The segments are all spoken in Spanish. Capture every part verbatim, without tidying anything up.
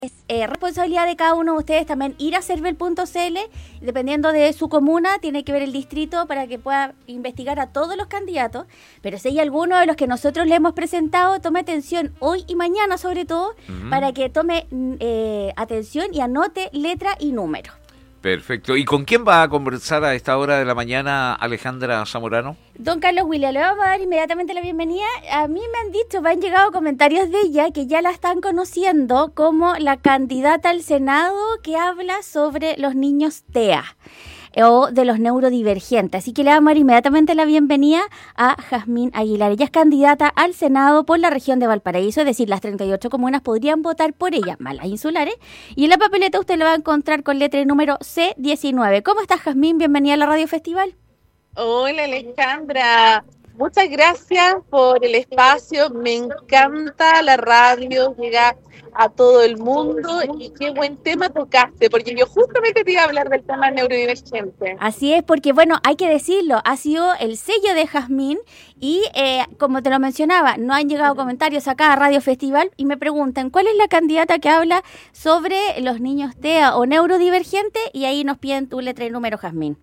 Es eh, responsabilidad de cada uno de ustedes también ir a cervel punto c l, dependiendo de su comuna, tiene que ver el distrito para que pueda investigar a todos los candidatos, pero si hay alguno de los que nosotros le hemos presentado, tome atención hoy y mañana sobre todo, uh-huh. para que tome eh, atención y anote letra y número. Perfecto. ¿Y con quién va a conversar a esta hora de la mañana Alejandra Zamorano? Don Carlos William, le vamos a dar inmediatamente la bienvenida. A mí me han dicho, me han llegado comentarios de ella que ya la están conociendo como la candidata al Senado que habla sobre los niños T E A o de los neurodivergentes. Así que le vamos a dar inmediatamente la bienvenida a Jazmín Aguilar. Ella es candidata al Senado por la región de Valparaíso, es decir, las treinta y ocho comunas podrían votar por ella, más las insulares. Y en la papeleta usted la va a encontrar con letra y número C diecinueve. ¿Cómo estás, Jazmín? Bienvenida a la Radio Festival. Hola, Alejandra. Muchas gracias por el espacio. Me encanta la radio, llega a todo el mundo y qué buen tema tocaste, porque yo justamente te iba a hablar del tema neurodivergente. Así es, porque bueno, hay que decirlo, ha sido el sello de Jazmín y eh, como te lo mencionaba, no han llegado comentarios acá a Radio Festival y me preguntan, ¿cuál es la candidata que habla sobre los niños T E A o neurodivergentes? Y ahí nos piden tu letra y número, Jazmín.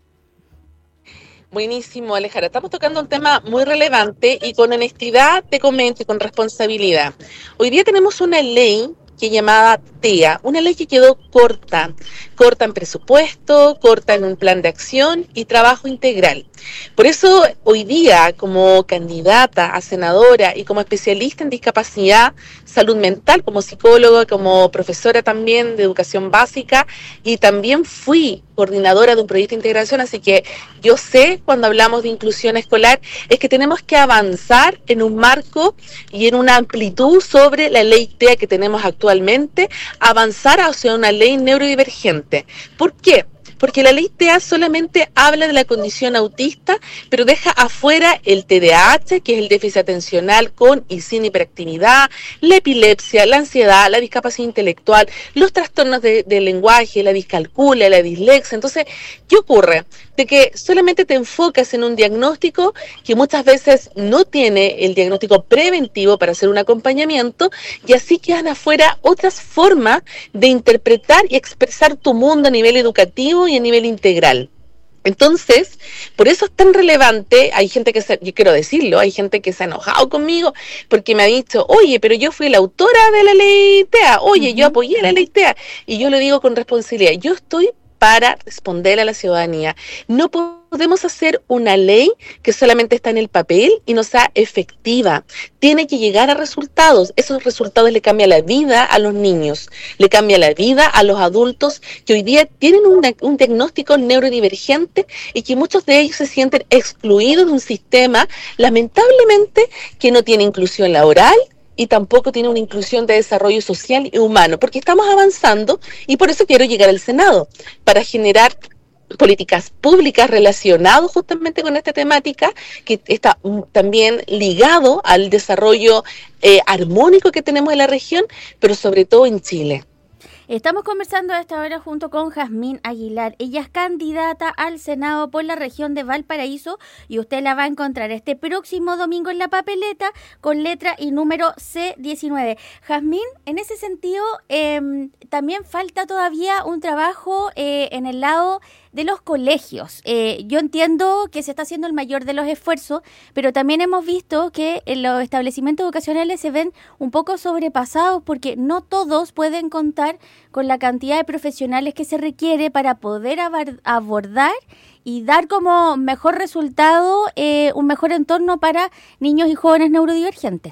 Buenísimo, Alejandra. Estamos tocando un tema muy relevante y con honestidad te comento y con responsabilidad. Hoy día tenemos una ley que es llamada T E A, una ley que quedó corta, corta en presupuesto, corta en un plan de acción y trabajo integral. Por eso hoy día, como candidata a senadora y como especialista en discapacidad, salud mental, como psicóloga, como profesora también de educación básica y también fui coordinadora de un proyecto de integración, así que yo sé cuando hablamos de inclusión escolar es que tenemos que avanzar en un marco y en una amplitud sobre la ley T E A que tenemos actualmente, avanzar hacia una ley neurodivergente. ¿Por qué? Porque la ley T E A solamente habla de la condición autista, pero deja afuera el T D A H, que es el déficit atencional con y sin hiperactividad, la epilepsia, la ansiedad, la discapacidad intelectual, los trastornos de, de lenguaje, la discalculia, la dislexia. Entonces, ¿qué ocurre? De que solamente te enfocas en un diagnóstico que muchas veces no tiene el diagnóstico preventivo para hacer un acompañamiento y así quedan afuera otras formas de interpretar y expresar tu mundo a nivel educativo y a nivel integral. Entonces, por eso es tan relevante, hay gente que, se, yo quiero decirlo, hay gente que se ha enojado conmigo porque me ha dicho, oye, pero yo fui la autora de la ley T E A, oye, uh-huh. yo apoyé la ley T E A, y yo le digo con responsabilidad, yo estoy para responder a la ciudadanía. No podemos hacer una ley que solamente está en el papel y no sea efectiva. Tiene que llegar a resultados. Esos resultados le cambian la vida a los niños, le cambia la vida a los adultos que hoy día tienen una, un diagnóstico neurodivergente y que muchos de ellos se sienten excluidos de un sistema, lamentablemente, que no tiene inclusión laboral, y tampoco tiene una inclusión de desarrollo social y humano, porque estamos avanzando y por eso quiero llegar al Senado, para generar políticas públicas relacionadas justamente con esta temática, que está también ligado al desarrollo eh, armónico que tenemos en la región, pero sobre todo en Chile. Estamos conversando a esta hora junto con Jazmín Aguilar. Ella es candidata al Senado por la región de Valparaíso y usted la va a encontrar este próximo domingo en la papeleta con letra y número C diecinueve. Jazmín, en ese sentido, eh, también falta todavía un trabajo eh, en el lado de los colegios. Eh, yo entiendo que se está haciendo el mayor de los esfuerzos, pero también hemos visto que en los establecimientos educacionales se ven un poco sobrepasados porque no todos pueden contar con la cantidad de profesionales que se requiere para poder ab- abordar y dar como mejor resultado eh, un mejor entorno para niños y jóvenes neurodivergentes.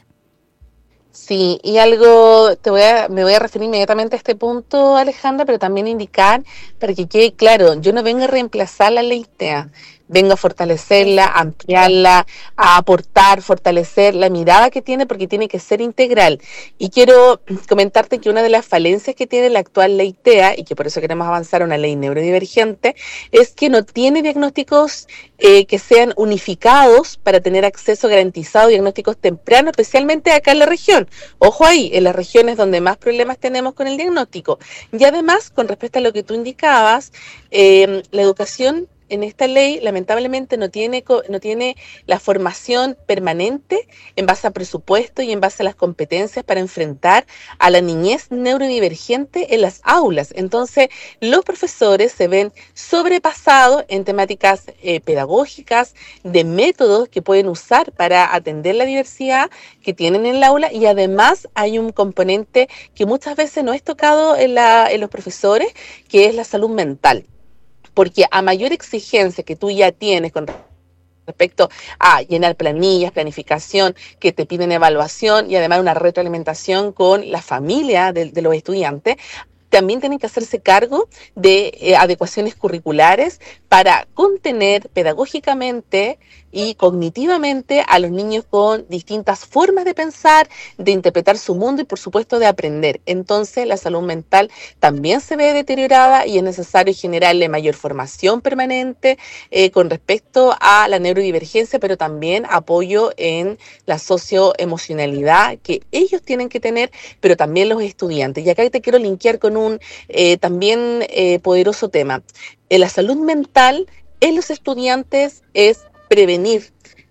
Sí, y algo, te voy a, me voy a referir inmediatamente a este punto, Alejandra, pero también indicar, para que quede claro, yo no vengo a reemplazar la ley T E A, vengo a fortalecerla, a ampliarla, a aportar, fortalecer la mirada que tiene, porque tiene que ser integral. Y quiero comentarte que una de las falencias que tiene la actual ley T E A, y que por eso queremos avanzar a una ley neurodivergente, es que no tiene diagnósticos eh, que sean unificados para tener acceso garantizado a diagnósticos tempranos, especialmente acá en la región. Ojo ahí, en las regiones donde más problemas tenemos con el diagnóstico. Y además, con respecto a lo que tú indicabas, eh, la educación en esta ley lamentablemente no tiene, no tiene la formación permanente en base a presupuesto y en base a las competencias para enfrentar a la niñez neurodivergente en las aulas. Entonces, los profesores se ven sobrepasados en temáticas eh, pedagógicas, de métodos que pueden usar para atender la diversidad que tienen en el aula, y además hay un componente que muchas veces no es tocado en, la, en los profesores, que es la salud mental. Porque a mayor exigencia que tú ya tienes con respecto a llenar planillas, planificación, que te piden evaluación y además una retroalimentación con la familia de, de los estudiantes, también tienen que hacerse cargo de eh, adecuaciones curriculares para contener pedagógicamente y cognitivamente a los niños con distintas formas de pensar, de interpretar su mundo y por supuesto de aprender. Entonces la salud mental también se ve deteriorada y es necesario generarle mayor formación permanente eh, con respecto a la neurodivergencia, pero también apoyo en la socioemocionalidad que ellos tienen que tener, pero también los estudiantes. Y acá te quiero linkear con un eh, también eh, poderoso tema. En la salud mental en los estudiantes es prevenir,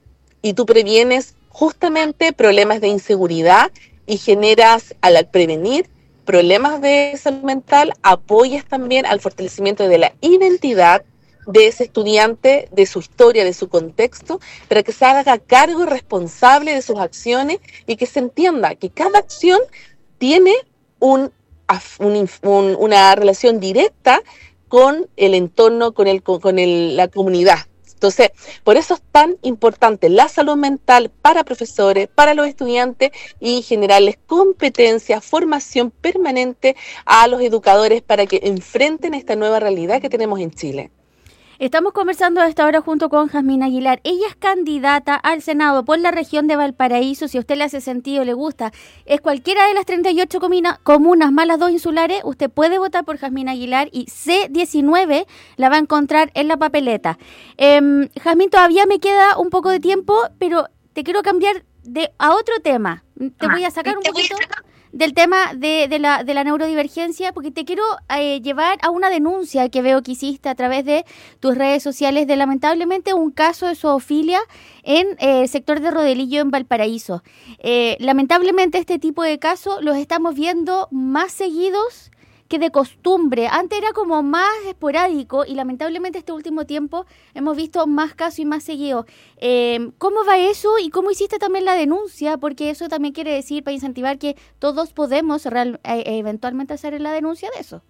y tú previenes justamente problemas de inseguridad y generas, al prevenir problemas de salud mental, apoyas también al fortalecimiento de la identidad de ese estudiante, de su historia, de su contexto, para que se haga cargo y responsable de sus acciones y que se entienda que cada acción tiene un, un, un, una relación directa con el entorno, con, el, con el, la comunidad. Entonces, por eso es tan importante la salud mental para profesores, para los estudiantes, y generarles competencia, formación permanente a los educadores para que enfrenten esta nueva realidad que tenemos en Chile. Estamos conversando a esta hora junto con Jazmín Aguilar. Ella es candidata al Senado por la región de Valparaíso. Si a usted le hace sentido, le gusta, es cualquiera de las treinta y ocho comuna, comunas más las dos insulares, usted puede votar por Jazmín Aguilar y C diecinueve la va a encontrar en la papeleta. Eh, Jazmín, todavía me queda un poco de tiempo, pero te quiero cambiar de a otro tema. Te voy a sacar un poquito del tema de, de, la, de la neurodivergencia, porque te quiero eh, llevar a una denuncia que veo que hiciste a través de tus redes sociales de lamentablemente un caso de zoofilia en eh, el sector de Rodelillo en Valparaíso. Eh, lamentablemente este tipo de casos los estamos viendo más seguidos que de costumbre. Antes era como más esporádico y lamentablemente este último tiempo hemos visto más casos y más seguidos. Eh, ¿Cómo va eso y cómo hiciste también la denuncia? Porque eso también quiere decir, para incentivar que todos podemos real, eh, eventualmente hacer la denuncia de eso.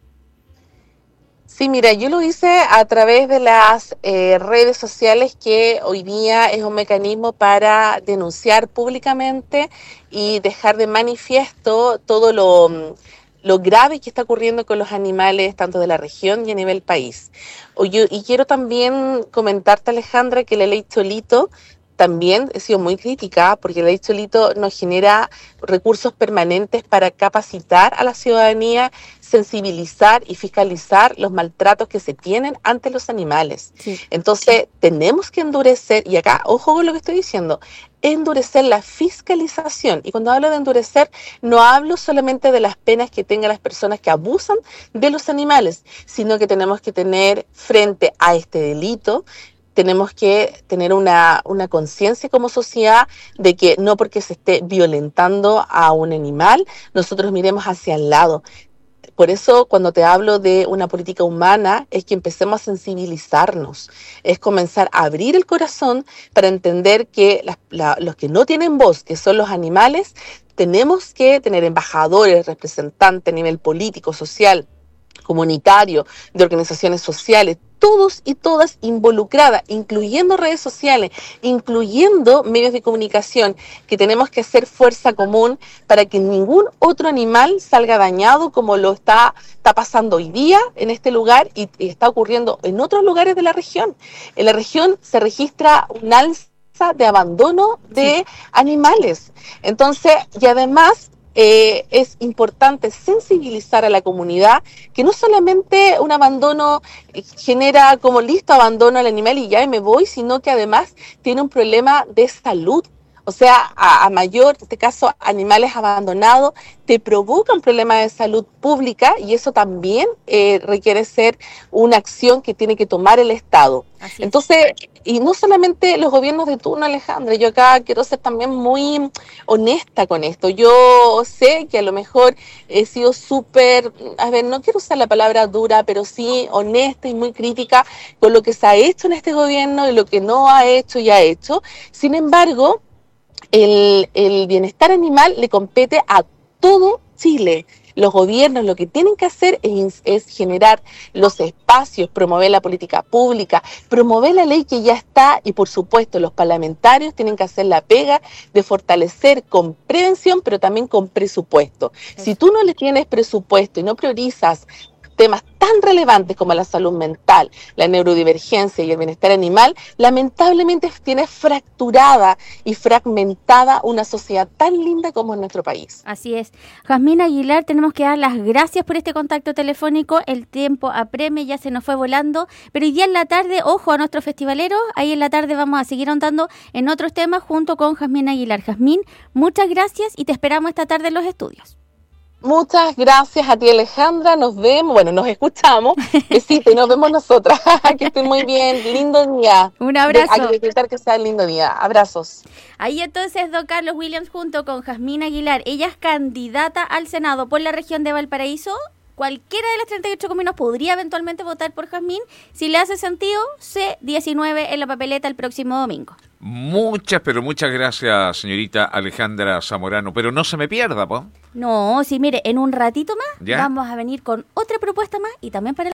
Sí, mira, yo lo hice a través de las eh, redes sociales, que hoy día es un mecanismo para denunciar públicamente y dejar de manifiesto todo lo... lo grave que está ocurriendo con los animales, tanto de la región y a nivel país. Y quiero también comentarte, Alejandra, que la ley Cholito también he sido muy crítica, porque la ley Cholito nos genera recursos permanentes para capacitar a la ciudadanía, sensibilizar y fiscalizar los maltratos que se tienen ante los animales. Sí. Entonces, tenemos que endurecer, y acá, ojo con lo que estoy diciendo, endurecer la fiscalización. Y cuando hablo de endurecer, no hablo solamente de las penas que tengan las personas que abusan de los animales, sino que tenemos que tener frente a este delito, tenemos que tener una, una conciencia como sociedad de que no porque se esté violentando a un animal, nosotros miremos hacia el lado. Por eso, cuando te hablo de una política humana, es que empecemos a sensibilizarnos, es comenzar a abrir el corazón para entender que la, la, los que no tienen voz, que son los animales, tenemos que tener embajadores, representantes a nivel político, social, comunitario, de organizaciones sociales, todos y todas involucradas, incluyendo redes sociales, incluyendo medios de comunicación, que tenemos que hacer fuerza común para que ningún otro animal salga dañado como lo está, está pasando hoy día en este lugar y, y está ocurriendo en otros lugares de la región. En la región se registra un alza de abandono de sí. animales. Entonces, y además... Eh, es importante sensibilizar a la comunidad que no solamente un abandono genera como listo abandono al animal y ya me voy, sino que además tiene un problema de salud. o sea, a, a mayor, en este caso, animales abandonados, te provoca un problema de salud pública y eso también eh, requiere ser una acción que tiene que tomar el Estado. Así Entonces, y no solamente los gobiernos de turno, Alejandra, yo acá quiero ser también muy honesta con esto. Yo sé que a lo mejor he sido súper, a ver, no quiero usar la palabra dura, pero sí honesta y muy crítica con lo que se ha hecho en este gobierno y lo que no ha hecho y ha hecho. Sin embargo, el, el bienestar animal le compete a todo Chile. Los gobiernos lo que tienen que hacer es, es generar los espacios, promover la política pública, promover la ley que ya está y por supuesto los parlamentarios tienen que hacer la pega de fortalecer con prevención pero también con presupuesto. Si tú no le tienes presupuesto y no priorizas temas tan relevantes como la salud mental, la neurodivergencia y el bienestar animal, lamentablemente tiene fracturada y fragmentada una sociedad tan linda como en nuestro país. Así es. Jazmín Aguilar, tenemos que dar las gracias por este contacto telefónico. El tiempo apremia, ya se nos fue volando, pero hoy día en la tarde, ojo a nuestros festivaleros, ahí en la tarde vamos a seguir ahondando en otros temas junto con Jazmín Aguilar. Jazmín, muchas gracias y te esperamos esta tarde en los estudios. Muchas gracias a ti, Alejandra. Nos vemos, bueno, nos escuchamos. Besito y nos vemos nosotras. Que estén muy bien. Lindo día. Un abrazo. Hay que decretar que sea el lindo día. Abrazos. Ahí entonces, don Carlos Williams junto con Jazmín Aguilar. Ella es candidata al Senado por la región de Valparaíso. Cualquiera de las treinta y ocho comunas podría eventualmente votar por Jazmín. Si le hace sentido, C diecinueve en la papeleta el próximo domingo. Muchas, pero muchas gracias, señorita Alejandra Zamorano. Pero no se me pierda, ¿po? No, sí, mire, en un ratito más ¿Ya? vamos a venir con otra propuesta más y también para